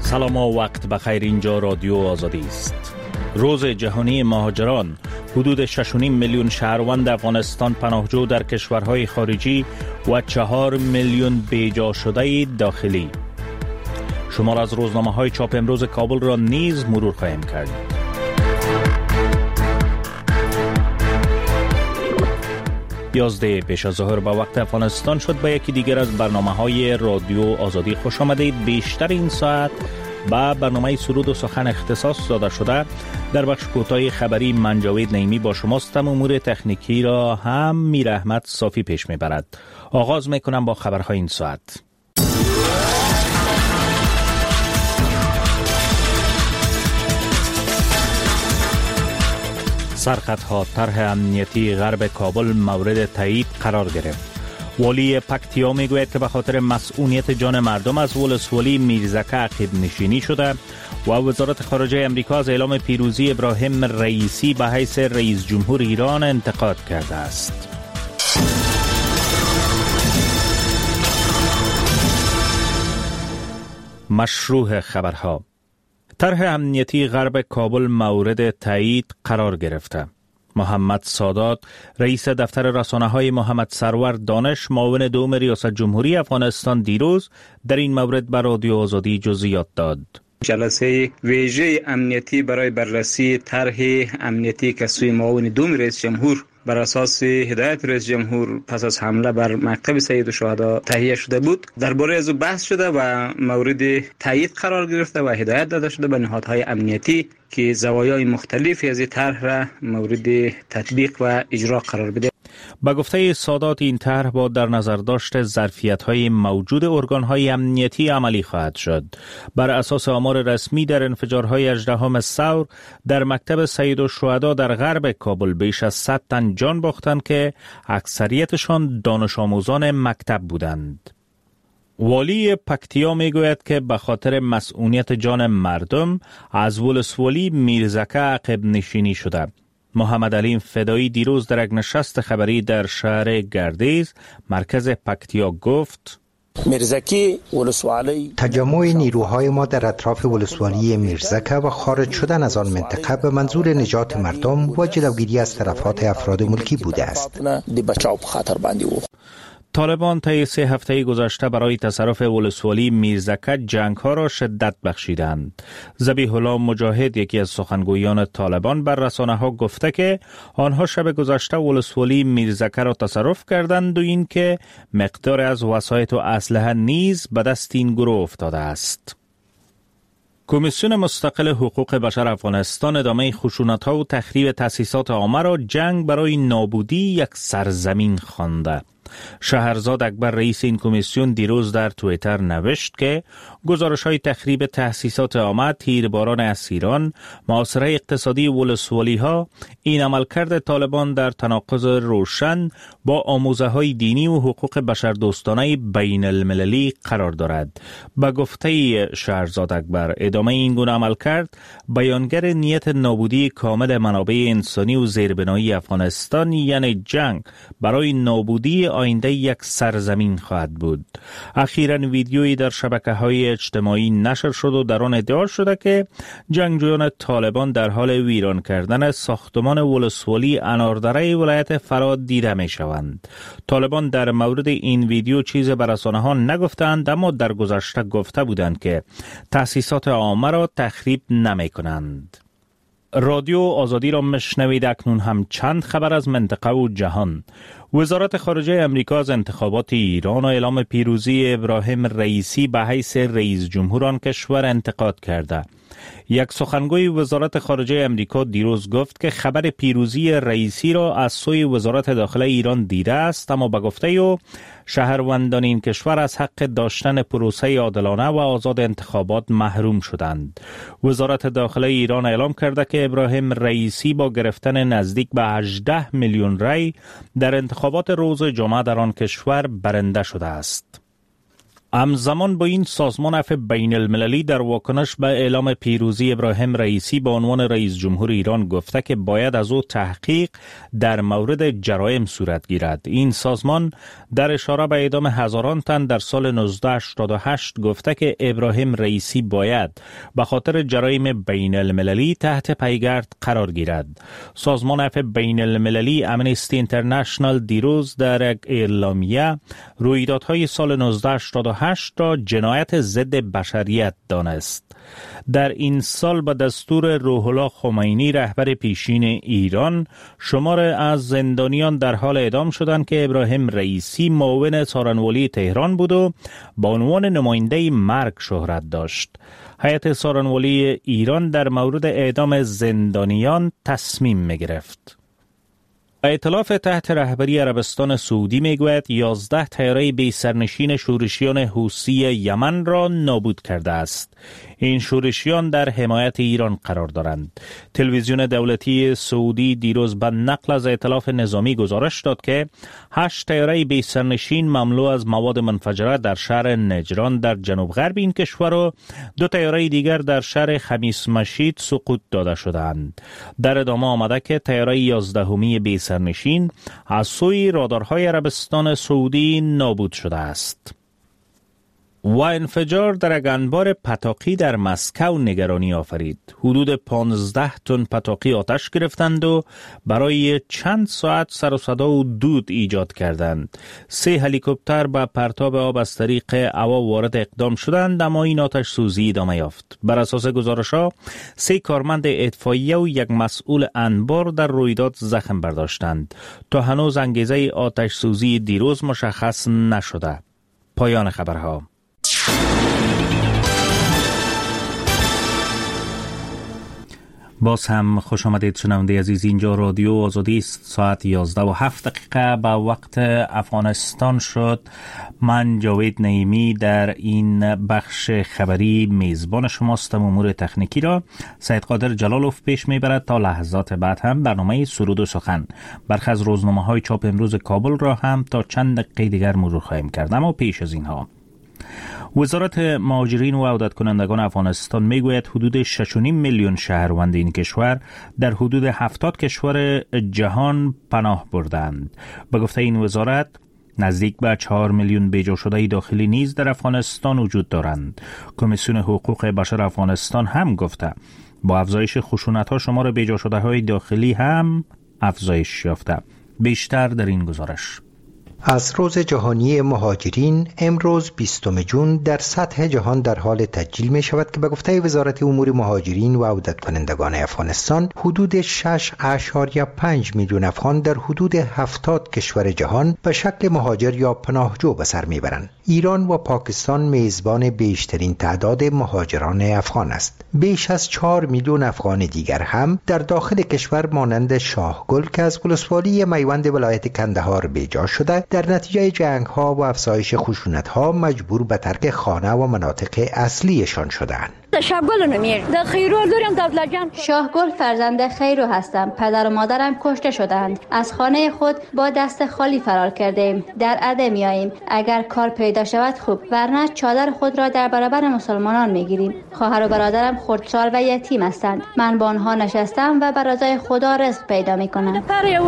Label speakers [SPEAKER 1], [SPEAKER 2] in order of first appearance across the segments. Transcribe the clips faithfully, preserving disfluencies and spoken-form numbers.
[SPEAKER 1] سلام و وقت بخیر. اینجا رادیو آزادی است. روز جهانی مهاجران. حدود شش و نیم میلیون شهروند افغانستان پناهجو در کشورهای خارجی و چهار میلیون بیجا شده داخلی. شمار از روزنامه های چاپ امروز کابل را نیز مرور خواهیم کرد. یازده پیش از ظهر به وقت افغانستان شد. به یکی دیگر از برنامه های رادیو آزادی خوش آمدید. بیشتر این ساعت با برنامه سرود و سخن اختصاص داده شده. در بخش کوتاه خبری من جاوید نعیمی با شماستم. امور تکنیکی را هم میر احمد صافی پیش میبرد. آغاز میکنم با خبرهای این ساعت. سرخطها. طرح امنیتی غرب کابل مورد تایید قرار گرفت. والی پکتیا میگوید که به خاطر مسئولیت جان مردم از ولسوالی میرزکه عقب نشینی شده و وزارت خارجه امریکا از اعلام پیروزی ابراهیم رئیسی به حیث رئیس جمهور ایران انتقاد کرده است. مشروع خبرها. طرح امنیتی غرب کابل مورد تایید قرار گرفته. محمد سادات رئیس دفتر رسانه‌های محمد سرور دانش معاون دوم ریاست جمهوری افغانستان دیروز در این مورد به رادیو آزادی جزئیات داد.
[SPEAKER 2] جلسه ویژه امنیتی برای بررسی طرح امنیتی که سوی معاون دوم رئیس جمهور بر اساس هدایت رئیس جمهور پس از حمله بر مکتب سید الشهدا تهیه شده بود درباره از او بحث شده و مورد تایید قرار گرفته و هدایت داده شده به نهادهای امنیتی که زوایای مختلفی از این طرح را مورد تطبیق و اجرا قرار بده.
[SPEAKER 1] با گفته سادات این طرح با در نظر داشت ظرفیت‌های موجود ارگان‌های امنیتی عملی خواهد شد. بر اساس آمار رسمی در انفجارهای هجدهم ثور در مکتب سید الشهدا در غرب کابل بیش از صد تن جان باختند که اکثریتشان دانش آموزان مکتب بودند. والی پکتیا میگوید که به خاطر مسئولیت جان مردم از ولسوالی میرزکه عقب نشینی شده. محمد علی فدایی دیروز در یک نشست خبری در شهر گردیز مرکز پکتیا گفت:
[SPEAKER 3] میرزکی ولسوالی
[SPEAKER 4] تجمع نیروهای ما در اطراف ولسوالی میرزکه و خارج شدن از آن منطقه به منظور نجات مردم و جلوگیری از تلفات افراد ملکی بوده است.
[SPEAKER 1] طالبان طی سه هفته گذشته برای تصرف ولسوالی میرزکه جنگ ها را شدت بخشیدند. ذبیح الله مجاهد یکی از سخنگویان طالبان بر رسانه ها گفته که آنها شب گذشته ولسوالی میرزکه را تصرف کردند و این که مقدار از وسایط و اسلحه نیز به دست این گروه افتاده است. کمیسیون مستقل حقوق بشر افغانستان ادامه خشونت‌ها و تخریب تأسیسات عامه را جنگ برای نابودی یک سرزمین خوانده. شهرزاد اکبر رئیس این کمیسیون دیروز در توییتر نوشت که گزارش‌های تخریب تأسیسات عامه، تیرباران اسیران، محاصره اقتصادی ولسوالی‌ها این عملکرد طالبان در تناقض روشن با آموزه‌های دینی و حقوق بشردوستانه بین المللی قرار دارد. به گفته شهرزاد اکبر ادامه این گونه عملکرد بیانگر نیت نابودی کامل منابع انسانی و زیربنایی افغانستان یعنی جنگ برای نابودی آینده یک سرزمین خواهد بود. اخیراً ویدیویی در شبکه‌های اجتماعی نشر شد و در آن ادعا شده که جنگجویان طالبان در حال ویران کردن ساختمان ولسوالی اناردره ولایت فراد دیده می شوند. طالبان در مورد این ویدیو چیز به رسانه‌ها نگفتند، اما در گذشته گفته بودند که تأسیسات عامه را تخریب نمی کنند. رادیو آزادی را مشنوید. اکنون هم چند خبر از منطقه و جهان. وزارت خارجه امریکا از انتخابات ایران و اعلام پیروزی ابراهیم رئیسی به حیث رئیس جمهور آن کشور انتقاد کرده. یک سخنگوی وزارت خارجه امریکا دیروز گفت که خبر پیروزی رئیسی را از سوی وزارت داخله ایران دیده است، اما به گفته او شهروندان این کشور از حق داشتن پروسه عادلانه و آزاد انتخابات محروم شدند. وزارت داخله ایران اعلام کرده که ابراهیم رئیسی با گرفتن نزدیک به هجده میلیون رای در انتخابات روز جمعه در آن کشور برنده شده است. همزمان با این سازمان عفو بین المللی در واکنش به اعلام پیروزی ابراهیم رئیسی به عنوان رئیس جمهور ایران گفته که باید از او تحقیق در مورد جرایم صورت گیرد. این سازمان در اشاره به اعدام هزاران تن در سال نوزده هشتاد و هشت گفته که ابراهیم رئیسی باید به خاطر جرایم بین المللی تحت پیگرد قرار گیرد. سازمان عفو بین المللی امنستی اینترنشنال دیروز در یک اعلامیه رویدادهای سال نوزده هشتاد و هشت را جنایت ضد بشریت دانست. در این سال به دستور روح الله خمینی رهبر پیشین ایران شمار از زندانیان در حال اعدام شدند که ابراهیم رئیسی معاون سارنوالی تهران بود و با عنوان نماینده مرگ شهرت داشت. هیئت سارنوالی ایران در مورد اعدام زندانیان تصمیم می گرفت. ائتلاف تحت رهبری عربستان سعودی میگوید یازده طیاره بی سرنشین شورشیان حوثی یمن را نابود کرده است. این شورشیان در حمایت ایران قرار دارند. تلویزیون دولتی سعودی دیروز به نقل از ائتلاف نظامی گزارش داد که هشت طیاره بی سرنشین مملو از مواد منفجره در شهر نجران در جنوب غرب این کشور و دو طیاره دیگر در شهر خمیس مشید سقوط داده شدند. در ادامه آمده که طیاره یازدهمی بی سرنشین از سوی رادارهای عربستان سعودی نابود شده است. و انفجار در یک انبار پتاقی در مسکو نگرانی آفرید. حدود پانزده تن پتاقی آتش گرفتند و برای چند ساعت سر و صدا و دود ایجاد کردند. سه هلیکوپتر با پرتاب آب از طریق هوا وارد اقدام شدند، اما این آتش سوزی ادامه یافت. بر اساس گزارش‌ها سه کارمند اطفائیه و یک مسئول انبار در رویداد زخم برداشتند. تا هنوز انگیزه آتش سوزی دیروز مشخص نشده. پایان خبرها. باز هم خوش آمدید شنونده عزیز، اینجا رادیو آزادی است. ساعت یازده و هفت دقیقه به وقت افغانستان شد. من جاوید نعیمی در این بخش خبری میزبان شماستم. امور تکنیکی را سید قادر جلالوف پیش میبرد. تا لحظات بعد هم برنامه سرود و سخن برخی از روزنامه های چاپ امروز کابل را هم تا چند دقیقه دیگر مرور خواهیم کرد. اما پیش از اینها، وزارت مهاجرین و عودت کنندگان افغانستان میگوید حدود شش و نیم میلیون شهروند این کشور در حدود هفتاد کشور جهان پناه بردند. به گفته این وزارت نزدیک به چهار میلیون بیجا شده داخلی نیز در افغانستان وجود دارند. کمیسیون حقوق بشر افغانستان هم گفته با افزایش خشونت‌ها شمار بیجا شده های داخلی هم افزایش یافته. بیشتر در این گزارش.
[SPEAKER 4] از روز جهانی مهاجرین امروز بیستم ژوئن در سطح جهان در حال تسجیل می شود که به گفته وزارت امور مهاجرین و عودت کنندگان افغانستان حدود شش اشاریه پنج میلیون افغان در حدود هفتاد کشور جهان به شکل مهاجر یا پناهجو به سر میبرند. ایران و پاکستان میزبان بیشترین تعداد مهاجران افغان است. بیش از چهار میلیون افغان دیگر هم در داخل کشور مانند شاهگل که از ولسوالی میوند ولایت کندهار بیجا شده در نتیجه جنگ ها و افزایش خشونت ها مجبور به ترک خانه و مناطق اصلیشان شدند.
[SPEAKER 5] شاهگل نمیر در خیرو دارم دولت جان. شاهگل فرزند خیرو هستم. پدر و مادرم کشته شدند. از خانه خود با دست خالی فرار کردیم. در عده میاییم. اگر کار پیدا شود خوب، ورنه چادر خود را در برابر مسلمانان میگیریم. خواهر و برادرم خردسال و یتیم هستند. من با آنها نشستم و بر رضای خدا رزق پیدا میکنم.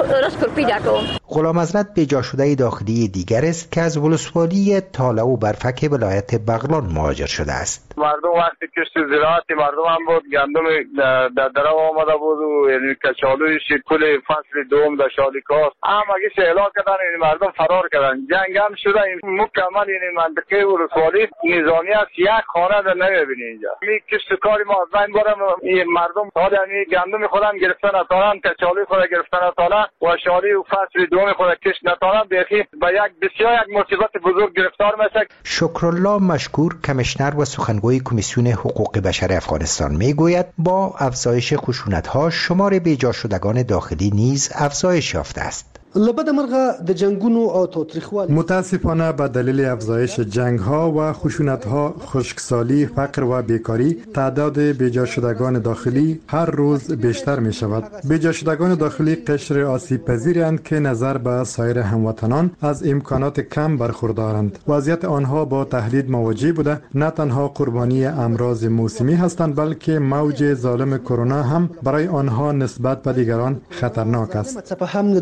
[SPEAKER 4] غلام حضرت بیجا شده داخلی دیگر است که از ولسوالی تاله و برفک ولایت بغلان مهاجر شده است.
[SPEAKER 6] مردم وقتی کشت زراعتی مردم هم بود، گندم در درو آمده بود و یعنی کچالوی کل فصل دوم در شالیکاست هم اگه شهلا کردن، یعنی مردم فرار کردن. جنگ هم شده مکمل، یعنی منطقه ولسوالی نظامی است. یک خانه در نمیبینی اینجا. می کشت کاری ما از بین برم، مردم حال یعنی گندم خودم گرفتن اتارن، کچالوی خود گرفتن اتارن و شالی و فصل دوم خود کشت نتارن. بخی به یک بسیار یک مصیبت بزرگ گرفتار میشه.
[SPEAKER 4] شکرالله مشکور کمیشنر و سخنگوی کمیسیون حقوق بشر افغانستان میگوید با افزایش خشونت‌ها شمار بیجا شدگان داخلی نیز افزایش یافته است.
[SPEAKER 7] لبد مرغه د جنگونو او تاریخوالي
[SPEAKER 8] متاسفانه به دلیل افزایش جنگ ها و خشونت ها، خشکسالی، فقر و بیکاری، تعداد بیجا شدگان داخلی هر روز بیشتر می شود. بیجا شدگان داخلی قشر آسیب پذیرند که نظر به سایر هموطنان از امکانات کم برخوردارند. وضعیت آنها با تهدید مواجه بوده، نه تنها قربانی امراض موسمی هستند بلکه موج ظالم کرونا هم برای آنها نسبت به دیگران خطرناک است.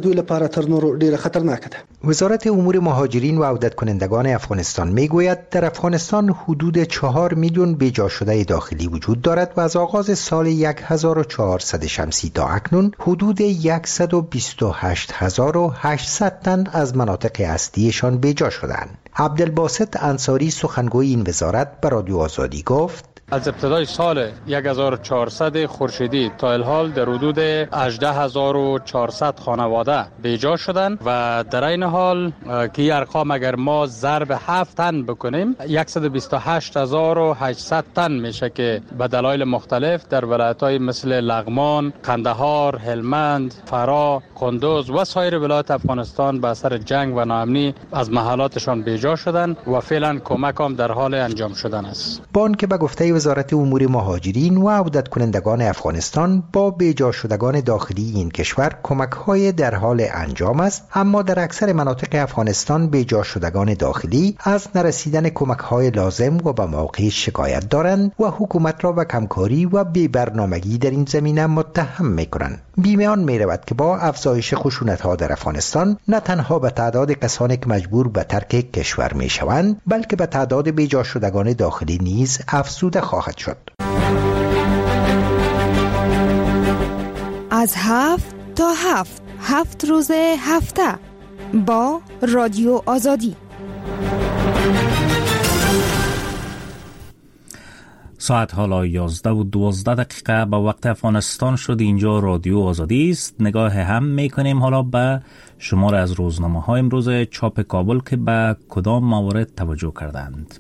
[SPEAKER 4] وزارت امور مهاجرین و عودت کنندگان افغانستان میگوید در افغانستان حدود چهار میلیون بیجا شده داخلی وجود دارد و از آغاز سال هزار و چهارصد شمسی تا اکنون حدود صد و بیست و هشت هزار و هشتصد تن از مناطق اصلیشان بیجا شدند. عبدالباسط انصاری سخنگوی این وزارت به رادیو آزادی گفت:
[SPEAKER 9] از ابتدای سال هزار و چهارصد خورشیدی تا الحال در حدود هجده هزار و چهارصد خانواده بیجا شدند و در این حال که این ارقام اگر ما ضرب هفت تن بکنیم صد و بیست و هشت هزار و هشتصد تن میشه که به دلایل مختلف در ولایت‌های مثل لغمان، قندهار، هلمند، فرا، کندوز و سایر ولایات افغانستان به اثر جنگ و ناامنی از محلاتشان بیجا شدند و فعلا کمک هم در حال انجام شدن است.
[SPEAKER 4] بان که به گفته وزارت امور مهاجرین و عودت کنندگان افغانستان با بیجا شدگان داخلی این کشور کمک‌های در حال انجام است، اما در اکثر مناطق افغانستان بیجا شدگان داخلی از نرسیدن کمک‌های لازم و به موقع شکایت دارند و حکومت را به کمکاری و بی‌برنامگی در این زمینه متهم می‌کنند. بیمیان می‌رود که با افزایش خشونت‌ها در افغانستان نه تنها به تعداد کسانی که مجبور به ترک کشور می‌شوند بلکه به تعداد بیجا شدگان داخلی نیز افزوده خواهد شد.
[SPEAKER 10] از هفت تا هفت هفت روز هفته با رادیو آزادی.
[SPEAKER 1] ساعت حالا یازده و دوازده دقیقه به وقت افغانستان شد. اینجا رادیو آزادی است. نگاه هم میکنیم حالا به شمار از روزنامه های امروز چاپ کابل که به کدام موارد توجه کردند.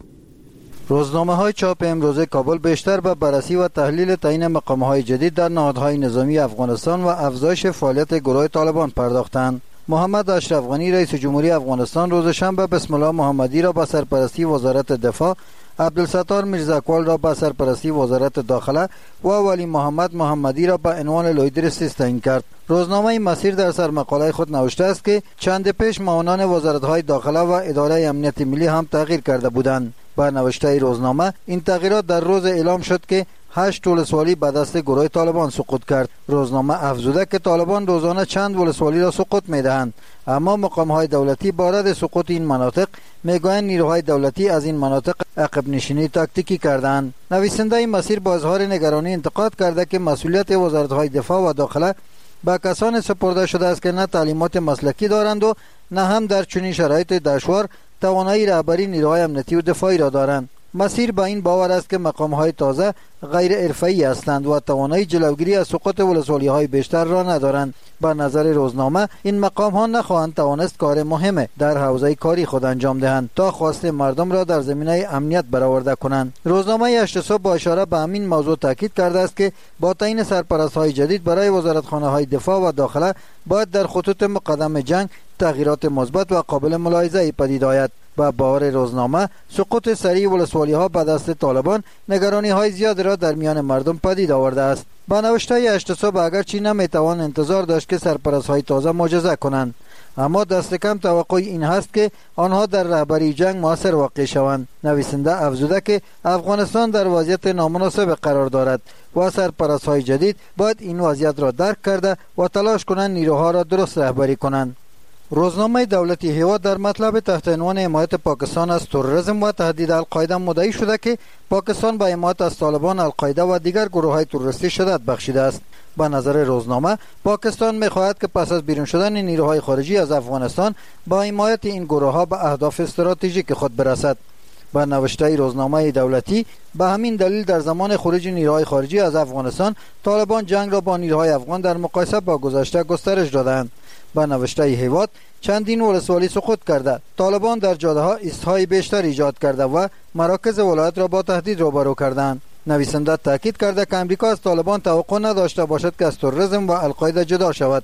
[SPEAKER 11] روزنامه های چاپ امروز کابل بیشتر به بررسی و تحلیل تعیین مقام های جدید در نهادهای نظامی افغانستان و افزایش فعالیت گروه طالبان پرداختند. محمد اشرف غنی رئیس جمهوری افغانستان روز شنبه بسم الله محمدی را به سرپرستی وزارت دفاع، عبدالستار میرزاکوال را به سرپرستی وزارت داخله و ولی محمد محمدی را به عنوان لویدرسیس تعیین کرد. روزنامه مسیر در سرمقاله خود نوشته است که چند پیش معاونان وزارت‌های داخله و اداره امنیت ملی هم تغییر کرده بودند. با نوشته روزنامه این تغییرات در روز اعلام شد که هشت ولسوالی به دست گروه طالبان سقوط کرد. روزنامه افزوده که طالبان روزانه چند ولسوالی را سقوط می‌دهند، اما مقام‌های دولتی با رد سقوط این مناطق میگویند نیروهای دولتی از این مناطق عقب نشینی تاکتیکی کردند. نویسنده این مسیر با اظهار نگرانی انتقاد کرده که مسئولیت وزارت‌های دفاع و داخله به کسان سپرده شده است که نه تعلیمات مسلکی دارند و نه هم در چنین شرایط دشوار توانایی رهبری نیروهای امنیتی و دفاعی را دارند. مسیر با این باور است که مقام‌های تازه غیر حرفه‌ای هستند و توانایی جلوگیری از سقوط ولسوالی‌های بیشتر را ندارند. به نظر روزنامه این مقام‌ها نخواهند توانست کار مهم در حوزه کاری خود انجام دهند تا خواست مردم را در زمینه امنیت برآورده کنند. روزنامه هشت صبح با اشاره به همین موضوع تاکید کرده است که با تعیین سرپرست‌های جدید برای وزارتخانه‌های دفاع و داخله باید در خطوط مقدم جنگ تغییرات مثبت و قابل ملاحظه پدید آید. و باور روزنامه سقوط سریع ولسوالی‌ها به دست طالبان نگرانی‌های زیاد را در میان مردم پدید آورده است. با نوشته هشت صبح اگرچه نمیتوان انتظار داشت که سرپرست‌های تازه معجزه کنند، اما دست کم توقع این هست که آنها در رهبری جنگ موثر واقع شوند. نویسنده افزوده که افغانستان در وضعیت نامناسب قرار دارد و سرپرست‌های جدید باید این وضعیت را درک کرده و تلاش کنند نیروها را درست رهبری کنند. روزنامه دولتی هیواد در مطلب تحت عنوان حمایت پاکستان از تروریسم و تهدید القاعده مدعی شده که پاکستان با حمایت از طالبان، القاعده و دیگر گروه‌های تروریستی شدت بخشیده است. به نظر روزنامه پاکستان می‌خواهد که پس از بیرون شدن نیروهای خارجی از افغانستان با حمایت این گروه‌ها به اهداف استراتژیک خود برسد. با نوشته روزنامه دولتی به همین دلیل در زمان خروج نیروهای خارجی از افغانستان طالبان جنگ را با نیروهای افغان در مقایسه با گذشته گسترش دادند. با نوشته هیواد چندین ولسوالی سقوط کرده، طالبان در جاده ها ایستهای بیشتر ایجاد کرده و مراکز ولایت را با تهدید روبرو کردند. نویسنده تاکید کرده که امریکا از طالبان توقع نداشته باشد که از تروریسم و القاعده جدا شود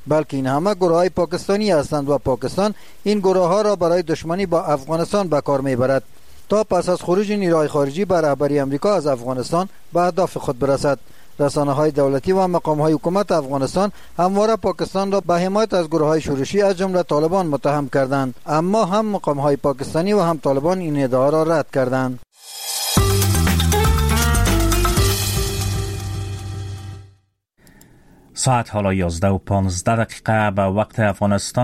[SPEAKER 11] بلکه این همه گروه های پاکستانی هستند و پاکستان این گروه ها را برای دشمنی با افغانستان به کار میبرد تا پس از خروج نیروهای خارجی بر رهبری امریکا از افغانستان به اهداف خود برسد. رسانه های دولتی و مقام های حکومت افغانستان همواره پاکستان را به حمایت از گروه های شورشی از جمله طالبان متهم کردند، اما هم مقام های پاکستانی و هم طالبان این ادعا را رد کردند.
[SPEAKER 1] ساعت حالا یازده و پانزده دقیقه به وقت افغانستان